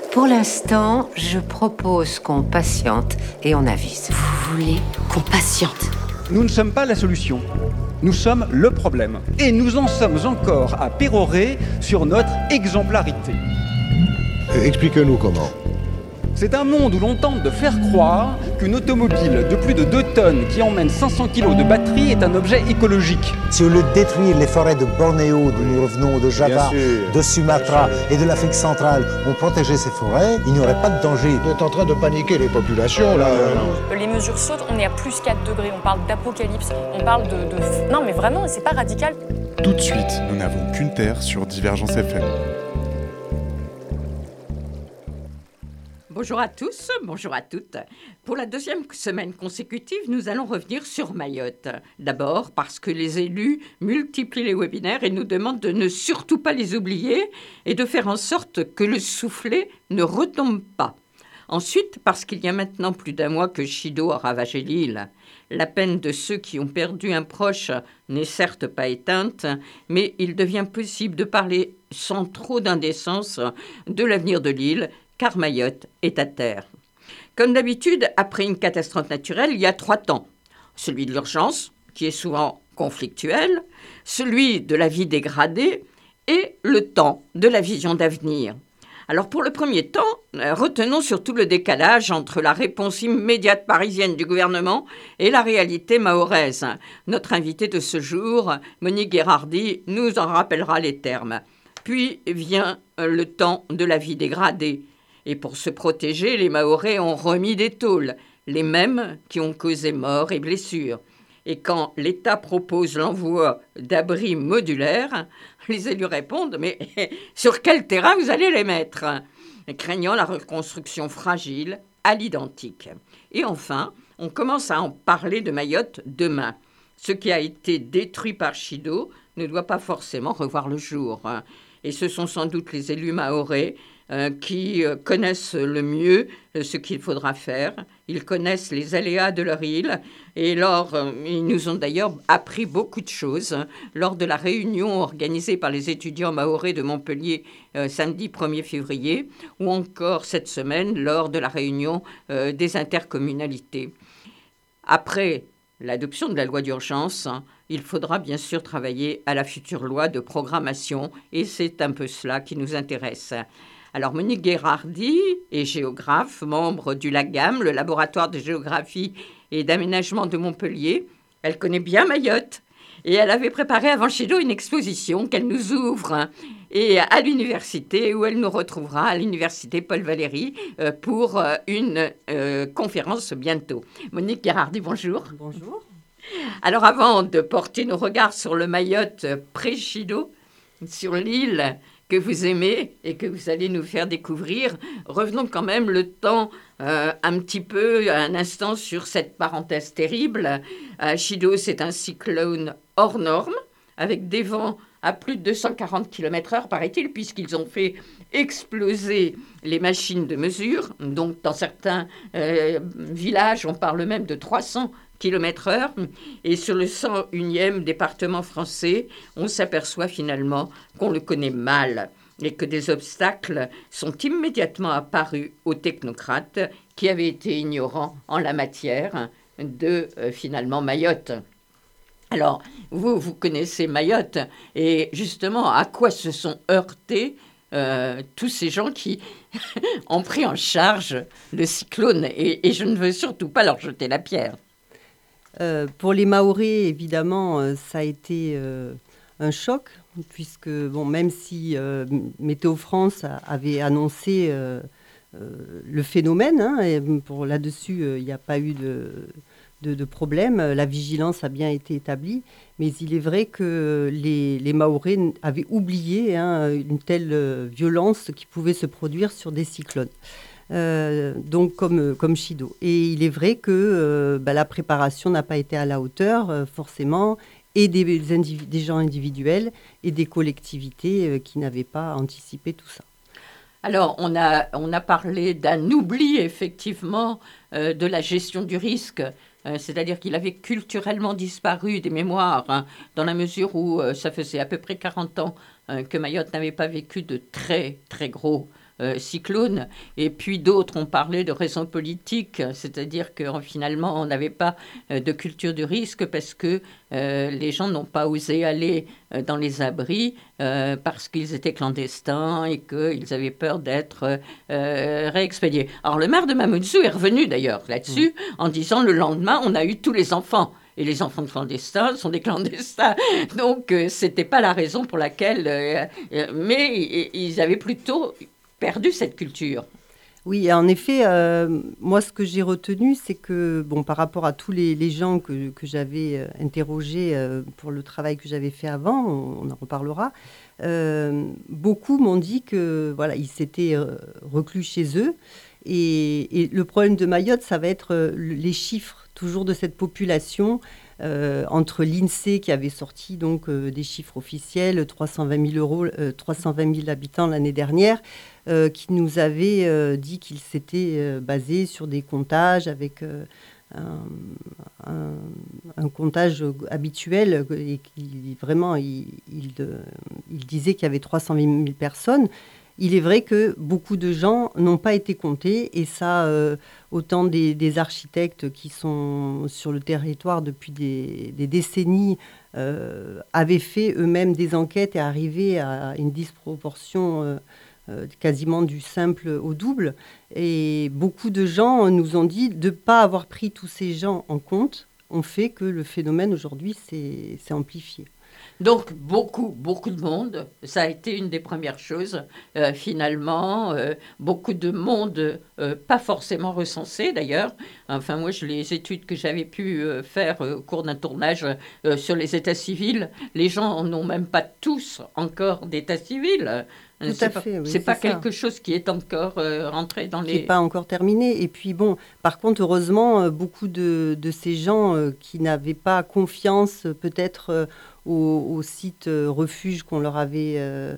Pour l'instant, je propose qu'on patiente et on avise. Vous voulez qu'on patiente? Nous ne sommes pas la solution. Nous sommes le problème. Et nous en sommes encore à pérorer sur notre exemplarité. Expliquez-nous comment. C'est un monde où l'on tente de faire croire qu'une automobile de plus de 2 tonnes qui emmène 500 kilos de batterie est un objet écologique. Si au lieu de détruire les forêts de Bornéo, d'où nous revenons, de Java, de Sumatra et de l'Afrique centrale, on protégeait ces forêts, il n'y aurait pas de danger. Vous êtes en train de paniquer les populations, là. Les mesures sautent, on est à plus 4 degrés, on parle d'apocalypse, on parle de... Non mais vraiment, c'est pas radical. Tout de suite, nous n'avons qu'une terre sur Divergence FM. Bonjour à tous, bonjour à toutes. Pour la deuxième semaine consécutive, nous allons revenir sur Mayotte. D'abord parce que les élus multiplient les webinaires et nous demandent de ne surtout pas les oublier et de faire en sorte que le soufflet ne retombe pas. Ensuite, parce qu'il y a maintenant plus d'un mois que Chido a ravagé l'île. La peine de ceux qui ont perdu un proche n'est certes pas éteinte, mais il devient possible de parler sans trop d'indécence de l'avenir de l'île, car Mayotte est à terre. Comme d'habitude, après une catastrophe naturelle, il y a 3 temps. Celui de l'urgence, qui est souvent conflictuel, celui de la vie dégradée et le temps de la vision d'avenir. Alors pour le premier temps, retenons surtout le décalage entre la réponse immédiate parisienne du gouvernement et la réalité mahoraise. Notre invitée de ce jour, Monique Guérardi, nous en rappellera les termes. Puis vient le temps de la vie dégradée. Et pour se protéger, les Mahorais ont remis des tôles, les mêmes qui ont causé morts et blessures. Et quand l'État propose l'envoi d'abris modulaires, les élus répondent « Mais sur quel terrain vous allez les mettre ?» craignant la reconstruction fragile à l'identique. Et enfin, on commence à en parler de Mayotte demain. Ce qui a été détruit par Chido ne doit pas forcément revoir le jour. Et ce sont sans doute les élus mahorais qui connaissent le mieux ce qu'il faudra faire. Ils connaissent les aléas de leur île et ils nous ont d'ailleurs appris beaucoup de choses lors de la réunion organisée par les étudiants mahorais de Montpellier samedi 1er février ou encore cette semaine lors de la réunion des intercommunalités. Après l'adoption de la loi d'urgence, il faudra bien sûr travailler à la future loi de programmation et c'est un peu cela qui nous intéresse. Alors Monique Guérardi est géographe, membre du LAGAM, le laboratoire de géographie et d'aménagement de Montpellier. Elle connaît bien Mayotte et elle avait préparé avant Chido une exposition qu'elle nous ouvre et à l'université où elle nous retrouvera à l'université Paul Valéry pour une conférence bientôt. Monique Guérardi, bonjour. Bonjour. Alors avant de porter nos regards sur le Mayotte pré-Chido, sur l'île que vous aimez et que vous allez nous faire découvrir, revenons quand même le temps un petit peu, un instant sur cette parenthèse terrible. Chido, c'est un cyclone hors norme, avec des vents à plus de 240 km/h, paraît-il, puisqu'ils ont fait exploser les machines de mesure. Donc, dans certains villages, on parle même de 300 km/h. Et sur le 101e département français, on s'aperçoit finalement qu'on le connaît mal et que des obstacles sont immédiatement apparus aux technocrates qui avaient été ignorants en la matière de finalement Mayotte. Alors, vous connaissez Mayotte et justement, à quoi se sont heurtés tous ces gens qui ont pris en charge le cyclone et je ne veux surtout pas leur jeter la pierre. Pour les Mahorais, évidemment, ça a été un choc, puisque même si Météo France avait annoncé le phénomène, et là-dessus, il n'y a pas eu de problème, la vigilance a bien été établie, mais il est vrai que les Mahorais avaient oublié une telle violence qui pouvait se produire sur des cyclones. Donc comme Chido. Et il est vrai que la préparation n'a pas été à la hauteur, forcément, et des gens individuels et des collectivités qui n'avaient pas anticipé tout ça. Alors, on a parlé d'un oubli, effectivement, de la gestion du risque. C'est-à-dire qu'il avait culturellement disparu des mémoires, dans la mesure où ça faisait à peu près 40 ans que Mayotte n'avait pas vécu de très, très gros cyclone. Et puis d'autres ont parlé de raisons politiques, c'est-à-dire que finalement, on n'avait pas de culture du risque parce que les gens n'ont pas osé aller dans les abris parce qu'ils étaient clandestins et qu'ils avaient peur d'être réexpédiés. Alors le maire de Mamoudzou est revenu d'ailleurs là-dessus en disant le lendemain, on a eu tous les enfants. Et les enfants de clandestins sont des clandestins. Donc, ce n'était pas la raison pour laquelle... mais ils avaient plutôt perdu cette culture. Oui, en effet, moi, ce que j'ai retenu, c'est que, par rapport à tous les gens que j'avais interrogés pour le travail que j'avais fait avant, on en reparlera, beaucoup m'ont dit que, voilà, ils s'étaient reclus chez eux. Et le problème de Mayotte, ça va être les chiffres toujours de cette population, entre l'INSEE qui avait sorti donc des chiffres officiels, 320 000 habitants l'année dernière, qui nous avait dit qu'il s'était basé sur des comptages avec un comptage habituel et qu'il vraiment il disait qu'il y avait 320 000 personnes. Il est vrai que beaucoup de gens n'ont pas été comptés et ça, autant des architectes qui sont sur le territoire depuis des décennies avaient fait eux-mêmes des enquêtes et arrivaient à une disproportion quasiment du simple au double. Et beaucoup de gens nous ont dit de ne pas avoir pris tous ces gens en compte ont fait que le phénomène aujourd'hui s'est amplifié. Donc, beaucoup de monde, ça a été une des premières choses, finalement. Beaucoup de monde, pas forcément recensé d'ailleurs. Enfin, moi, les études que j'avais pu faire au cours d'un tournage sur les états civils, les gens n'ont même pas tous encore d'état civil. Tout à fait, oui, c'est pas ça. Quelque chose qui est encore rentré dans les... Qui n'est pas encore terminé. Et puis par contre, heureusement, beaucoup de ces gens qui n'avaient pas confiance peut-être au site refuge qu'on leur avait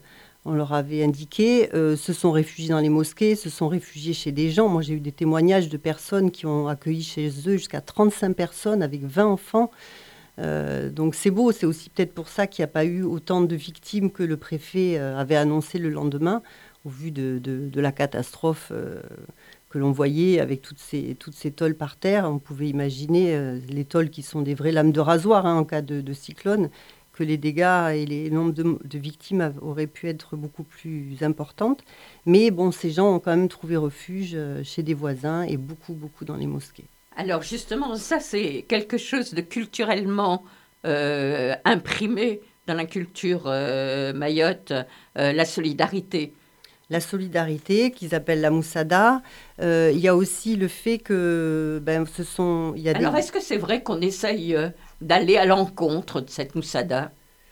indiqué, se sont réfugiés dans les mosquées, se sont réfugiés chez des gens. Moi, j'ai eu des témoignages de personnes qui ont accueilli chez eux jusqu'à 35 personnes avec 20 enfants. Donc c'est beau, c'est aussi peut-être pour ça qu'il n'y a pas eu autant de victimes que le préfet avait annoncé le lendemain, au vu de la catastrophe que l'on voyait avec toutes ces tôles par terre. On pouvait imaginer les tôles qui sont des vraies lames de rasoir en cas de cyclone, que les dégâts et les nombres de victimes auraient pu être beaucoup plus importantes. Mais ces gens ont quand même trouvé refuge chez des voisins et beaucoup dans les mosquées. Alors justement, ça c'est quelque chose de culturellement imprimé dans la culture Mayotte, la solidarité. La solidarité qu'ils appellent la moussada. Il y a aussi le fait que Alors est-ce que c'est vrai qu'on essaye d'aller à l'encontre de cette moussada ?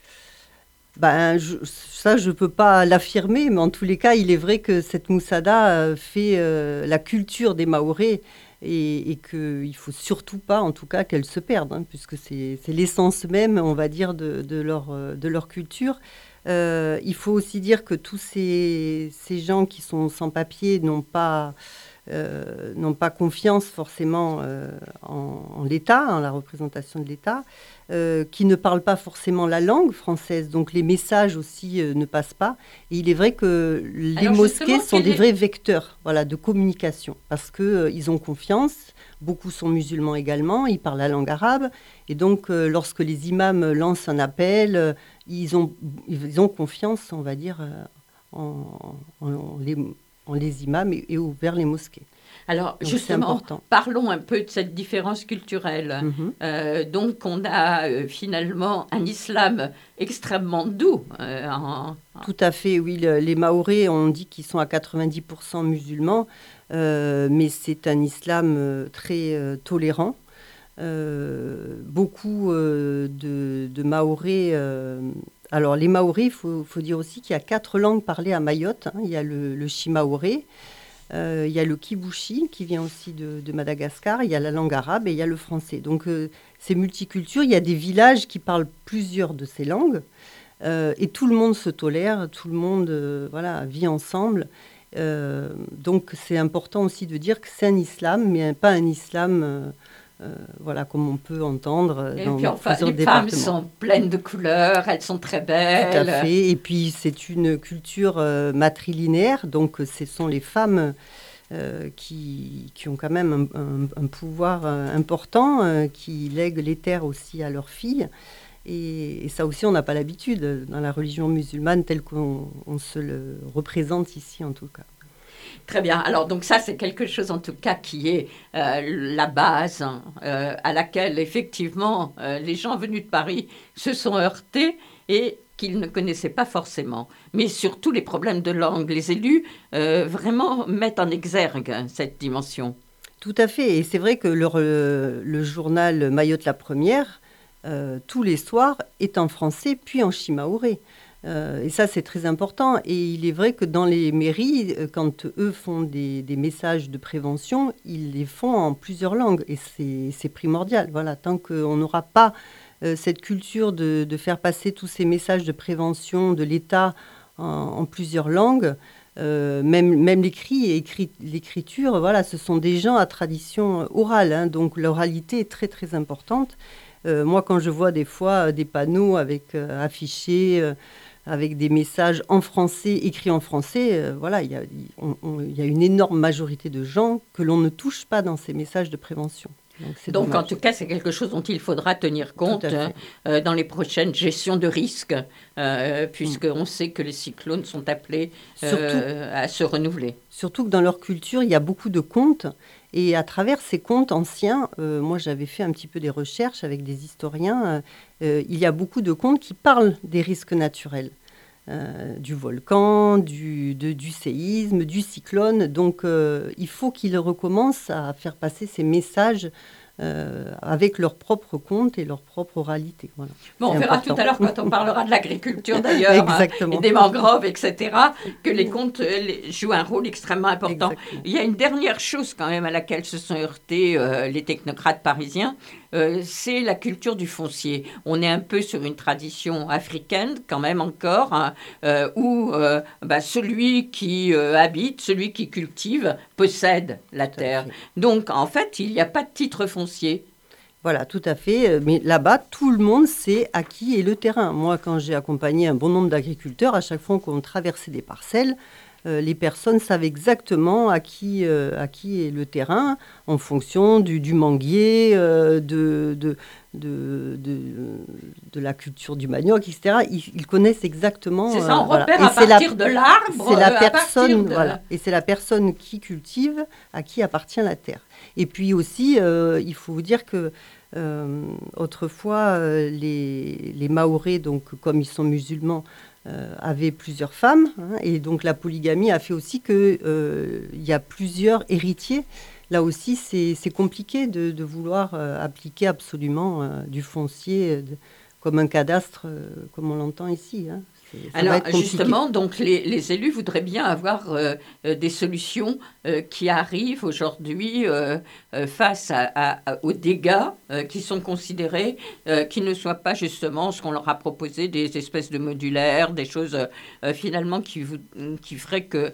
Ça, je ne peux pas l'affirmer, mais en tous les cas, il est vrai que cette moussada fait la culture des Mahorais. Et qu'il ne faut surtout pas, en tout cas, qu'elle se perde, puisque c'est l'essence même, on va dire, de leur culture. Il faut aussi dire que tous ces gens qui sont sans papier n'ont pas confiance forcément en l'État, en la représentation de l'État, qui ne parlent pas forcément la langue française. Donc les messages aussi ne passent pas. Et il est vrai que les mosquées sont des vrais vecteurs de communication parce qu'ils ont confiance. Beaucoup sont musulmans également, ils parlent la langue arabe. Et donc lorsque les imams lancent un appel, ils ont confiance, on va dire, en les imams et vers les mosquées. Alors, donc, justement, parlons un peu de cette différence culturelle. Donc, on a finalement un islam extrêmement doux. Tout à fait, oui. Les Mahorais, on dit qu'ils sont à 90% musulmans, mais c'est un islam très tolérant. Beaucoup de Mahorais... alors, les Mahorais, il faut dire aussi qu'il y a 4 langues parlées à Mayotte. Il y a le Shimaoré, il y a le Kibushi, qui vient aussi de Madagascar, il y a la langue arabe et il y a le français. Donc, c'est multiculture. Il y a des villages qui parlent plusieurs de ces langues. Et tout le monde se tolère, tout le monde vit ensemble. Donc, c'est important aussi de dire que c'est un islam, mais pas un islam voilà, comme on peut entendre Et dans puis enfin, plusieurs les femmes départements. sont pleines de couleurs, elles sont très belles. Tout à fait. Et puis, c'est une culture matrilinéaire, donc ce sont les femmes qui ont quand même un pouvoir important, qui lèguent les terres aussi à leurs filles. Et ça aussi, on n'a pas l'habitude dans la religion musulmane telle qu'on se le représente ici, en tout cas. Très bien. Alors, donc ça, c'est quelque chose, en tout cas, qui est la base à laquelle, effectivement, les gens venus de Paris se sont heurtés et qu'ils ne connaissaient pas forcément. Mais surtout, les problèmes de langue. Les élus, vraiment, mettent en exergue cette dimension. Tout à fait. Et c'est vrai que le journal Mayotte la Première, tous les soirs, est en français, puis en shimaoré. Et ça, c'est très important. Et il est vrai que dans les mairies, quand eux font des messages de prévention, ils les font en plusieurs langues. Et c'est primordial. Voilà, tant qu'on n'aura pas cette culture de faire passer tous ces messages de prévention de l'État en plusieurs langues, même l'écrit et l'écriture, voilà, ce sont des gens à tradition orale. Hein, donc l'oralité est très, très importante. Moi, quand je vois des fois des panneaux affichés avec des messages en français, écrits en français, voilà, il y a une énorme majorité de gens que l'on ne touche pas dans ces messages de prévention. Donc en tout cas, c'est quelque chose dont il faudra tenir compte dans les prochaines gestions de risques, puisqu'on sait que les cyclones sont appelés à se renouveler. Surtout que dans leur culture, il y a beaucoup de contes. Et à travers ces contes anciens, moi j'avais fait un petit peu des recherches avec des historiens, il y a beaucoup de contes qui parlent des risques naturels, du volcan, du séisme, du cyclone. Donc il faut qu'ils recommencent à faire passer ces messages avec leurs propres contes et leur propre oralité. Voilà. Bon, on verra tout à l'heure quand on parlera de l'agriculture d'ailleurs, et des mangroves, etc., que les contes jouent un rôle extrêmement important. Exactement. Il y a une dernière chose quand même à laquelle se sont heurtés les technocrates parisiens, c'est la culture du foncier. On est un peu sur une tradition africaine quand même encore, hein, où celui qui habite, celui qui cultive, possède la terre. Donc en fait, il n'y a pas de titre foncier. Voilà, tout à fait. Mais là-bas, tout le monde sait à qui est le terrain. Moi, quand j'ai accompagné un bon nombre d'agriculteurs, à chaque fois qu'on traversait des parcelles, les personnes savent exactement à qui est le terrain en fonction du manguier, de la culture du manioc, etc. Ils connaissent exactement. C'est ça, on repère à partir de l'arbre. C'est la personne, voilà. Et c'est la personne qui cultive à qui appartient la terre. Et puis aussi, il faut vous dire que autrefois, les Mahorais, donc comme ils sont musulmans, avaient plusieurs femmes, hein, et donc la polygamie a fait aussi qu'il y a plusieurs héritiers. Là aussi, c'est compliqué de vouloir appliquer absolument du foncier comme un cadastre, comme on l'entend ici. Hein. Alors justement, donc les élus voudraient bien avoir des solutions qui arrivent aujourd'hui face aux dégâts qui sont considérés, qui ne soient pas justement ce qu'on leur a proposé, des espèces de modulaires, des choses finalement qui feraient que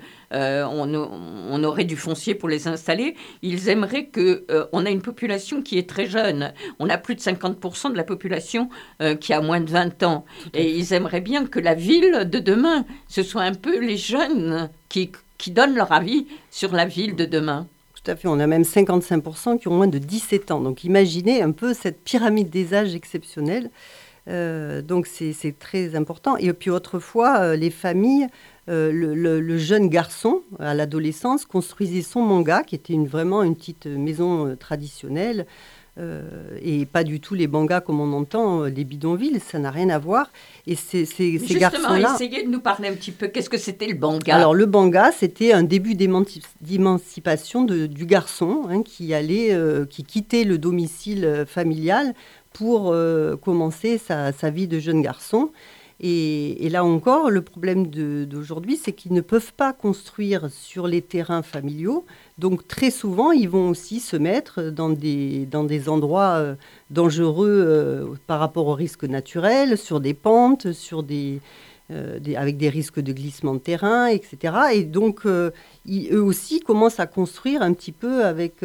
on aurait du foncier pour les installer. Ils aimeraient qu'on ait une population qui est très jeune. On a plus de 50% de la population qui a moins de 20 ans. Et ils aimeraient bien que la ville de demain, ce soit un peu les jeunes qui donnent leur avis sur la ville de demain. Tout à fait. On a même 55% qui ont moins de 17 ans. Donc imaginez un peu cette pyramide des âges exceptionnelle. Donc c'est très important. Et puis autrefois, les familles... le jeune garçon, à l'adolescence, construisait son manga, qui était vraiment une petite maison traditionnelle, et pas du tout les bangas comme on entend, les bidonvilles, ça n'a rien à voir. Et ces garçons-là... Justement, essayez de nous parler un petit peu, qu'est-ce que c'était le banga ? Alors le banga, c'était un début d'émancipation du garçon, hein, qui quittait le domicile familial pour commencer sa vie de jeune garçon. Et là encore, le problème d'aujourd'hui, c'est qu'ils ne peuvent pas construire sur les terrains familiaux. Donc très souvent, ils vont aussi se mettre dans des endroits dangereux par rapport aux risques naturels, sur des pentes, sur des avec des risques de glissement de terrain, etc. Et donc, eux aussi commencent à construire un petit peu avec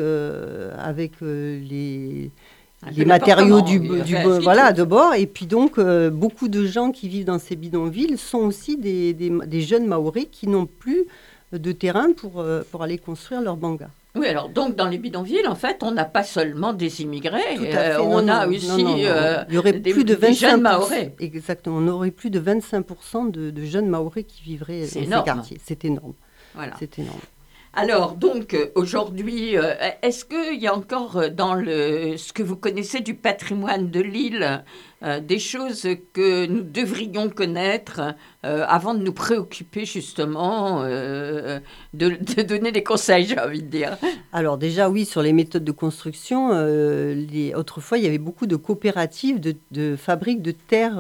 les matériaux de bord. Et puis donc, beaucoup de gens qui vivent dans ces bidonvilles sont aussi des jeunes Maoris qui n'ont plus de terrain pour aller construire leur banga. Oui, alors donc dans les bidonvilles, en fait, on n'a pas seulement des immigrés, on a aussi il y aurait plus de 25%, des jeunes Mahorais. Exactement, on aurait plus de 25% de jeunes Mahorais qui vivraient dans ces quartiers. C'est énorme. Voilà. C'est énorme. Alors, donc, aujourd'hui, est-ce qu'il y a encore dans ce que vous connaissez du patrimoine de l'île des choses que nous devrions connaître avant de nous préoccuper, justement, de donner des conseils, j'ai envie de dire? Alors déjà, oui, sur les méthodes de construction, autrefois, il y avait beaucoup de coopératives de fabriques de terre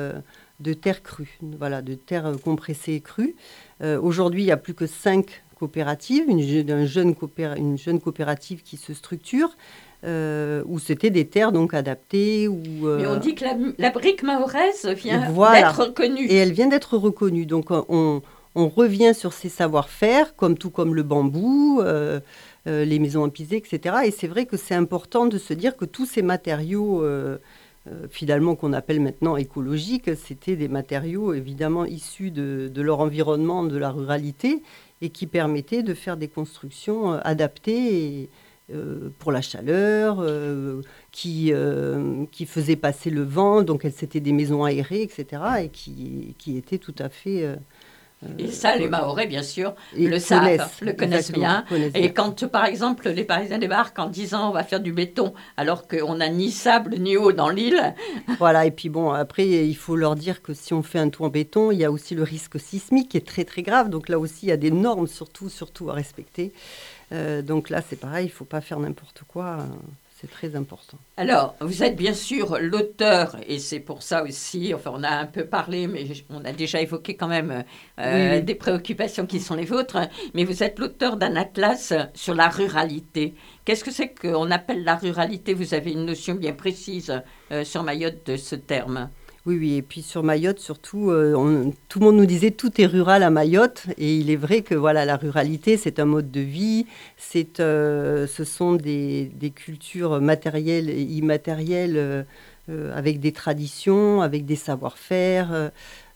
crue, voilà, de terre compressée crue. Aujourd'hui, il n'y a plus que 5 coopératives, une jeune coopérative qui se structure, où c'était des terres donc adaptées. Mais on dit que la brique mahoraise vient d'être reconnue. Et elle vient d'être reconnue. Donc on revient sur ces savoir-faire, tout comme le bambou, les maisons empisées, etc. Et c'est vrai que c'est important de se dire que tous ces matériaux, finalement qu'on appelle maintenant écologiques, c'était des matériaux évidemment issus de leur environnement, de la ruralité, et qui permettaient de faire des constructions adaptées pour la chaleur, qui faisaient passer le vent, donc c'était des maisons aérées, etc., et qui étaient tout à fait... et ça, les Mahorais, bien sûr, le connaissent bien. Et quand, par exemple, les Parisiens débarquent en disant on va faire du béton, alors qu'on n'a ni sable ni eau dans l'île. Voilà, et puis bon, après, il faut leur dire que si on fait un toit en béton, il y a aussi le risque sismique qui est très, très grave. Donc là aussi, il y a des normes surtout à respecter. Donc là, c'est pareil, il ne faut pas faire n'importe quoi. C'est très important. Alors, vous êtes bien sûr l'auteur, et c'est pour ça aussi, enfin on a un peu parlé, mais on a déjà évoqué quand même des préoccupations qui sont les vôtres, mais vous êtes l'auteur d'un atlas sur la ruralité. Qu'est-ce que c'est qu'on appelle la ruralité? Vous avez une notion bien précise sur Mayotte de ce terme. Oui, et puis sur Mayotte, surtout, tout le monde nous disait tout est rural à Mayotte, et il est vrai que voilà, la ruralité, c'est un mode de vie, ce sont des cultures matérielles et immatérielles avec des traditions, avec des savoir-faire,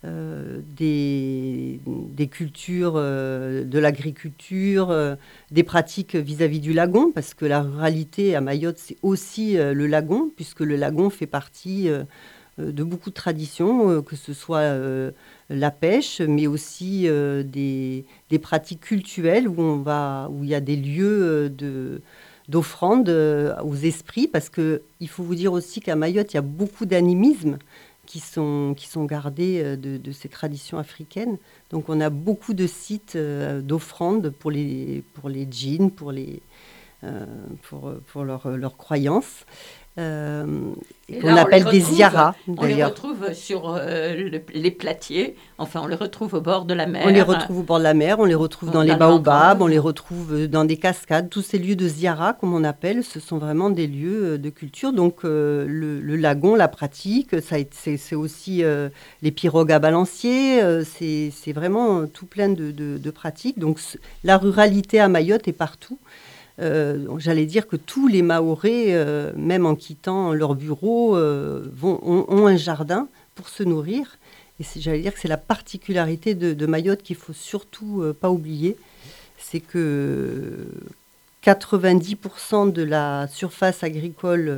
des cultures de l'agriculture, des pratiques vis-à-vis du lagon, parce que la ruralité à Mayotte, c'est aussi le lagon, puisque le lagon fait partie... de beaucoup de traditions, que ce soit la pêche, mais aussi des pratiques cultuelles où il y a des lieux d'offrande aux esprits, parce qu'il faut vous dire aussi qu'à Mayotte, il y a beaucoup d'animismes qui sont gardés de ces traditions africaines. Donc on a beaucoup de sites d'offrande pour les djinns, pour leurs croyances. On appelle des ziyaras. On les retrouve sur les platiers, enfin on les retrouve au bord de la mer. On les retrouve au bord de la mer, on les retrouve dans les baobabs, on les retrouve dans des cascades. Tous ces lieux de ziyara, comme on appelle, ce sont vraiment des lieux de culture. Donc le lagon, la pratique, c'est aussi les pirogues à balancier, c'est vraiment tout plein de pratiques. Donc la ruralité à Mayotte est partout. J'allais dire que tous les Mahorais, même en quittant leur bureau, ont un jardin pour se nourrir. Et j'allais dire que c'est la particularité de Mayotte qu'il ne faut surtout pas oublier. C'est que 90% de la surface agricole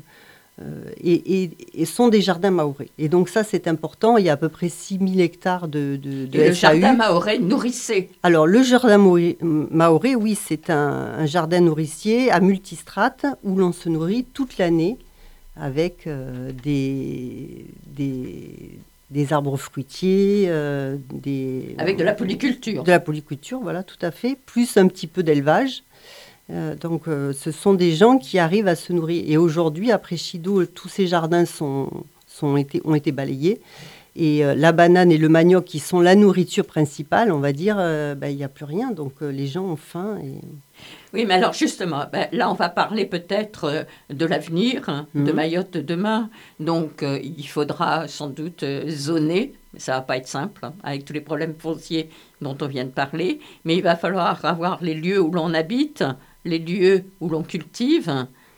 sont des jardins mahorais. Et donc ça, c'est important. Il y a à peu près 6000 hectares de et le jardin mahorais nourrissait. Alors, le jardin mahorais, oui, c'est un jardin nourricier à multistrates où l'on se nourrit toute l'année avec des arbres fruitiers, avec de la polyculture. De la polyculture, voilà, tout à fait. Plus un petit peu d'élevage. Donc, ce sont des gens qui arrivent à se nourrir. Et aujourd'hui, après Chido, tous ces jardins ont été balayés. Et la banane et le manioc, qui sont la nourriture principale, on va dire, il n'y a plus rien. Donc les gens ont faim. Oui, mais alors justement, là, on va parler peut-être de l'avenir de Mayotte demain. Donc, il faudra sans doute zoner. Ça ne va pas être simple, avec tous les problèmes fonciers dont on vient de parler. Mais il va falloir avoir les lieux où l'on habite, les lieux où l'on cultive.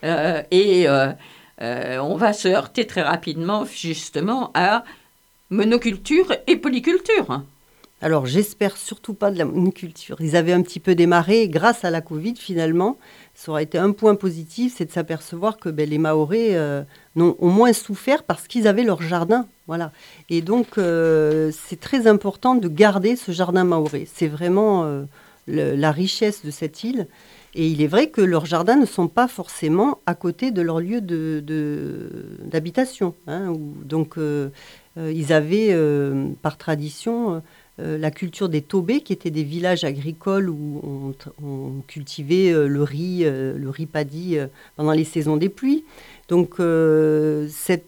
On va se heurter très rapidement, justement, à monoculture et polyculture. Alors, j'espère surtout pas de la monoculture. Ils avaient un petit peu démarré grâce à la Covid, finalement. Ça aurait été un point positif, c'est de s'apercevoir que les Mahorais ont moins souffert parce qu'ils avaient leur jardin. Voilà. Et donc, c'est très important de garder ce jardin mahorais. C'est vraiment la richesse de cette île. Et il est vrai que leurs jardins ne sont pas forcément à côté de leur lieu d'habitation. Donc, ils avaient, par tradition, la culture des tobés, qui étaient des villages agricoles où on cultivait le riz paddy pendant les saisons des pluies. Donc, ce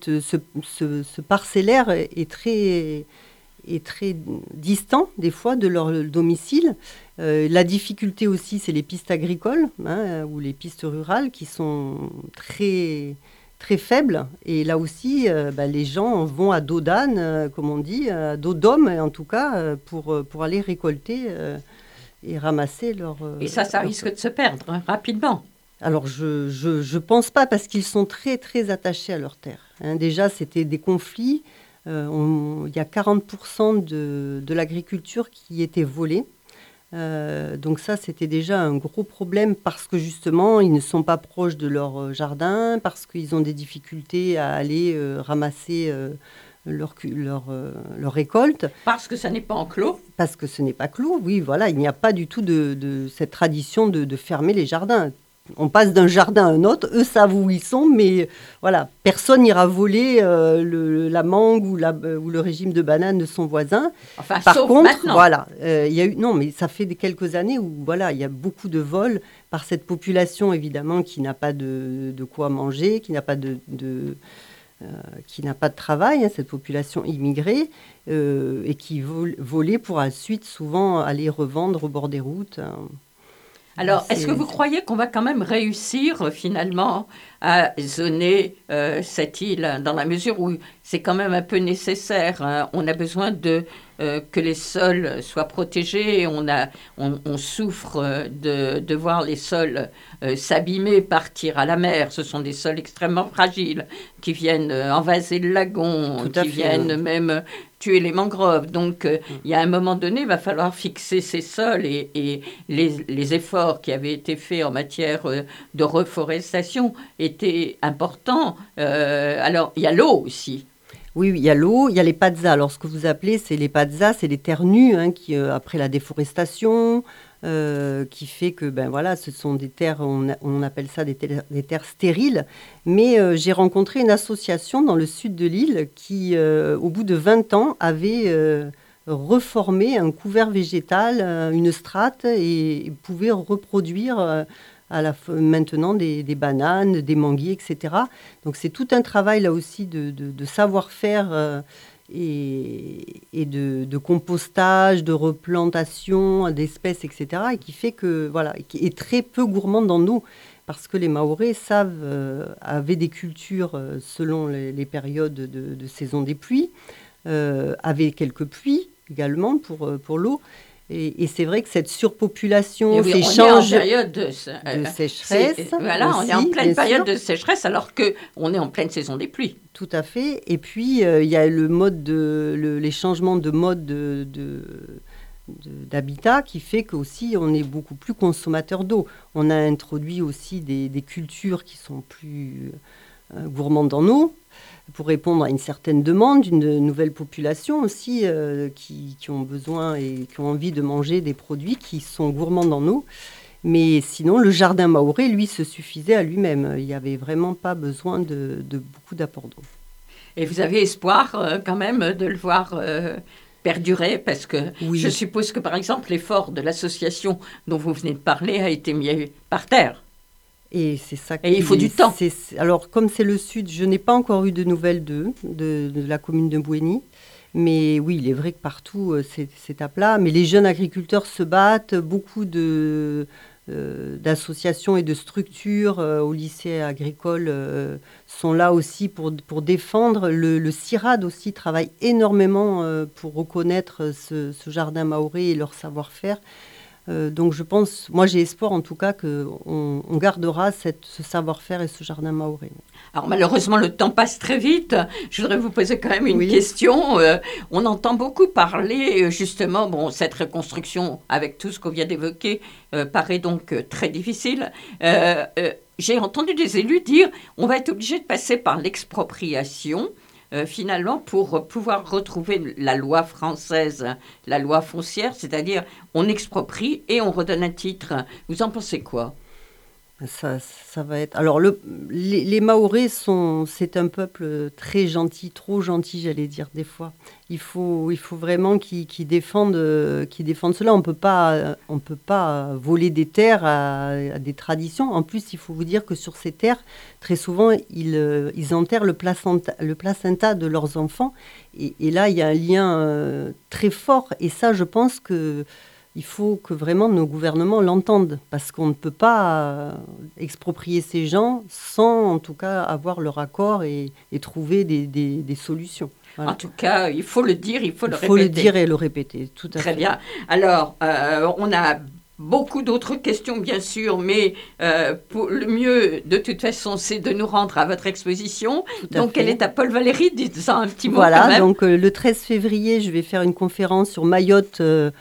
parcellaire est très distant, des fois, de leur domicile. La difficulté aussi, c'est les pistes agricoles ou les pistes rurales qui sont très, très faibles. Et là aussi, les gens vont à dos d'âne, comme on dit, à dos d'homme, en tout cas, pour aller récolter et ramasser leur... Et ça risque de se perdre rapidement. Alors, je pense pas, parce qu'ils sont très, très attachés à leur terre. Déjà, c'était des conflits. Il y a 40% de l'agriculture qui était volée. Donc ça, c'était déjà un gros problème parce que justement, ils ne sont pas proches de leur jardin, parce qu'ils ont des difficultés à aller ramasser leur récolte. Parce que ça n'est pas enclos. Parce que ce n'est pas clos, oui, voilà. Il n'y a pas du tout de cette tradition de fermer les jardins. On passe d'un jardin à un autre, eux savent où ils sont, mais voilà, personne n'ira voler la mangue ou le régime de banane de son voisin. Enfin, Par sauf contre, maintenant. voilà, non, mais ça fait quelques années où voilà, il y a beaucoup de vols par cette population évidemment qui n'a pas de quoi manger, qui n'a pas qui n'a pas de travail, cette population immigrée, et qui volait pour ensuite souvent aller revendre au bord des routes. Alors, est-ce que vous croyez qu'on va quand même réussir finalement à zoner cette île dans la mesure où c'est quand même un peu nécessaire, On a besoin que les sols soient protégés. On souffre de voir les sols s'abîmer, partir à la mer. Ce sont des sols extrêmement fragiles qui viennent envaser le lagon, viennent même tuer les mangroves. Donc, il y a un moment donné, il va falloir fixer ces sols et les efforts qui avaient été faits en matière de reforestation étaient importants. Alors, il y a l'eau aussi. Oui, il y a l'eau, il y a les pazzas. Alors, ce que vous appelez, c'est les pazzas, c'est les terres nues, qui, après la déforestation, qui fait que, ce sont des terres, on appelle ça des terres stériles. Mais j'ai rencontré une association dans le sud de l'île qui, au bout de 20 ans, avait reformé un couvert végétal, une strate, et pouvait reproduire maintenant des bananes, des manguiers, etc. Donc c'est tout un travail là aussi de savoir-faire et de compostage, de replantation d'espèces, etc. Et qui fait que, voilà, qui est très peu gourmande en eau. Parce que les Mahorais avaient des cultures selon les périodes de saison des pluies, avaient quelques pluies également pour l'eau. Et c'est vrai que cette surpopulation, ces changes de sécheresse. On est en pleine période de sécheresse alors qu'on est en pleine saison des pluies. Tout à fait. Et puis, il y a les changements de mode d'habitat qui fait qu'aussi on est beaucoup plus consommateur d'eau. On a introduit aussi des cultures qui sont plus gourmandes en eau, pour répondre à une certaine demande d'une nouvelle population aussi qui ont besoin et qui ont envie de manger des produits qui sont gourmands en eau. Mais sinon, le jardin mahorais, lui, se suffisait à lui-même. Il n'y avait vraiment pas besoin de beaucoup d'apports d'eau. Et vous avez espoir quand même de le voir perdurer, parce que je suppose que, par exemple, l'effort de l'association dont vous venez de parler a été mis par terre. Et c'est ça. Et il faut du temps. Alors, comme c'est le sud, je n'ai pas encore eu de nouvelles de la commune de Bouéni. Mais oui, il est vrai que partout, c'est à plat. Mais les jeunes agriculteurs se battent. Beaucoup d'associations et de structures au lycée agricole sont là aussi pour défendre. Le CIRAD aussi travaille énormément pour reconnaître ce jardin mahorais et leur savoir-faire. Donc je pense, moi j'ai espoir en tout cas qu'on gardera ce savoir-faire et ce jardin mahorais. Alors malheureusement le temps passe très vite. Je voudrais vous poser quand même une question. On entend beaucoup parler justement, cette reconstruction avec tout ce qu'on vient d'évoquer paraît donc très difficile. J'ai entendu des élus dire on va être obligé de passer par l'expropriation. Finalement, pour pouvoir retrouver la loi française, la loi foncière, c'est-à-dire on exproprie et on redonne un titre. Vous en pensez quoi ? Ça va être... Alors, les Mahorais, c'est un peuple très gentil, trop gentil, j'allais dire, des fois. Il faut vraiment qu'ils défendent cela. On peut pas voler des terres à des traditions. En plus, il faut vous dire que sur ces terres, très souvent, ils enterrent le placenta de leurs enfants. Et là, il y a un lien très fort. Et ça, je pense que... Il faut que vraiment nos gouvernements l'entendent, parce qu'on ne peut pas exproprier ces gens sans, en tout cas, avoir leur accord et trouver des solutions. Voilà. En tout cas, il faut le dire, il faut le répéter. Il faut le dire et le répéter, tout à fait. Très bien. Alors, on a beaucoup d'autres questions, bien sûr, mais pour le mieux, de toute façon, c'est de nous rendre à votre exposition. Donc, elle est à Paul Valéry, dites-en un petit mot quand même. Voilà, donc le 13 février, je vais faire une conférence sur Mayotte,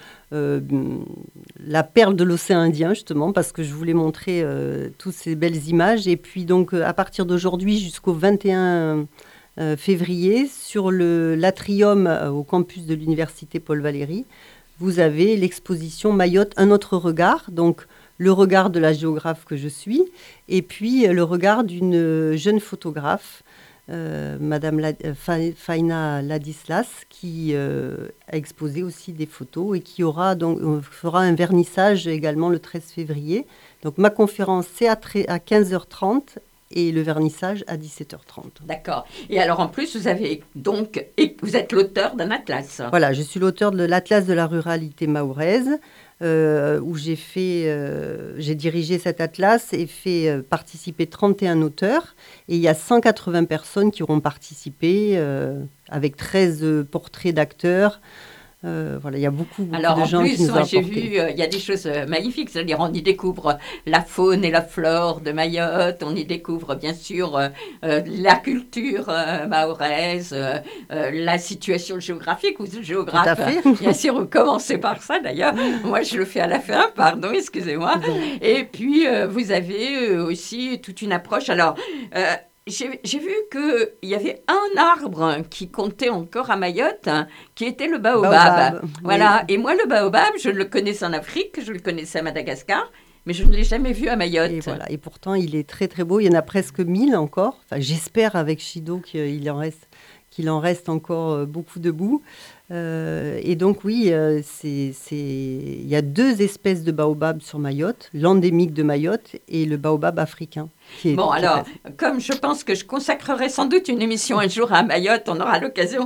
la perle de l'océan Indien, justement, parce que je voulais montrer toutes ces belles images. Et puis, donc, à partir d'aujourd'hui jusqu'au 21 février, sur l'atrium au campus de l'université Paul Valéry, vous avez l'exposition Mayotte, un autre regard. Donc, le regard de la géographe que je suis, et puis le regard d'une jeune photographe, Madame Faina Ladislas, qui a exposé aussi des photos et qui fera un vernissage également le 13 février. Donc ma conférence, c'est à 15h30 et le vernissage à 17h30. D'accord. Et alors en plus, vous êtes l'auteur d'un atlas. Voilà, je suis l'auteur de l'Atlas de la ruralité mahoraise, où j'ai dirigé cet atlas et fait participer 31 auteurs. Et il y a 180 personnes qui auront participé, avec 13 portraits d'acteurs. Voilà, il y a beaucoup de gens qui nous ont apporté. Alors en plus, j'ai vu, il y a des choses magnifiques, c'est-à-dire on y découvre la faune et la flore de Mayotte, on y découvre bien sûr la culture mahoraise, la situation géographique, vous êtes géographe, bien sûr, vous commencez par ça d'ailleurs, moi je le fais à la fin, pardon, excusez-moi, et puis vous avez aussi toute une approche, alors... J'ai vu qu'il y avait un arbre qui comptait encore à Mayotte, qui était le baobab. Voilà. Oui. Et moi, le baobab, je le connaissais en Afrique, je le connaissais à Madagascar, mais je ne l'ai jamais vu à Mayotte. Et voilà. Et pourtant, il est très très beau. Il y en a presque 1000 encore. Enfin, j'espère avec Chido qu'il en reste encore beaucoup debout. Et donc oui, il y a 2 espèces de baobab sur Mayotte, l'endémique de Mayotte et le baobab africain. Comme je pense que je consacrerai sans doute une émission un jour à Mayotte, on aura l'occasion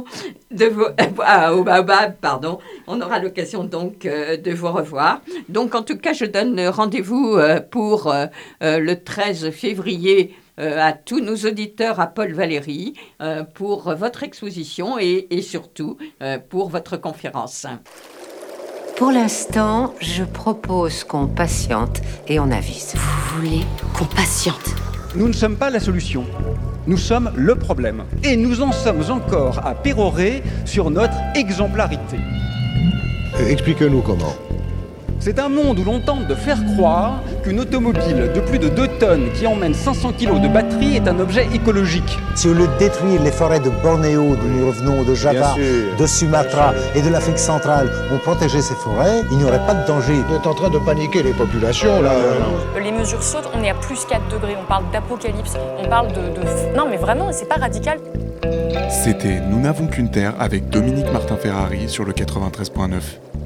au baobab, pardon, on aura l'occasion donc de vous revoir. Donc en tout cas, je donne rendez-vous pour le 13 février à tous nos auditeurs à Paul Valéry pour votre exposition et surtout pour votre conférence. Pour l'instant, je propose qu'on patiente et on avise. Vous voulez qu'on patiente ? Nous ne sommes pas la solution. Nous sommes le problème. Et nous en sommes encore à pérorer sur notre exemplarité. Expliquez-nous comment. C'est un monde où l'on tente de faire croire qu'une automobile de plus de 2 tonnes qui emmène 500 kilos de batterie est un objet écologique. Si au lieu de détruire les forêts de Bornéo, d'où nous revenons, de Java, de Sumatra et de l'Afrique centrale, on protégeait ces forêts, il n'y aurait pas de danger. Vous êtes en train de paniquer les populations, là. Les mesures sautent, on est à plus 4 degrés, on parle d'apocalypse, on parle de... Non mais vraiment, c'est pas radical. C'était Nous n'avons qu'une terre avec Dominique Martin-Ferrari sur le 93.9.